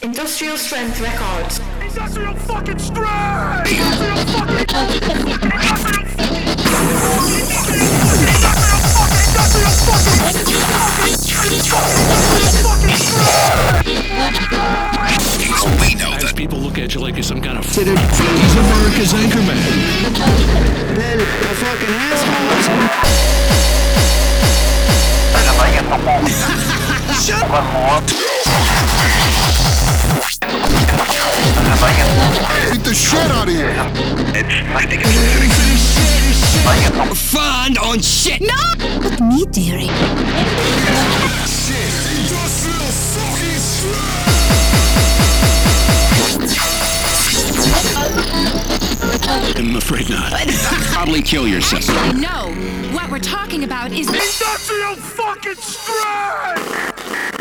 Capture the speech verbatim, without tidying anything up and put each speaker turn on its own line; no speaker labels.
Industrial Strength Records.
Industrial fucking strength! Industrial fucking... Industrial fucking...
We know that
people look at you like you're some kind of f-
he's America's anchorman.
Then the fucking assholes.
Shut up! Beat the shit out of you!
Fun on shit. No!
Look me, dearie.
I'm afraid not.
Probably kill yourself.
I know. What we're talking about is
Industrial fucking strength!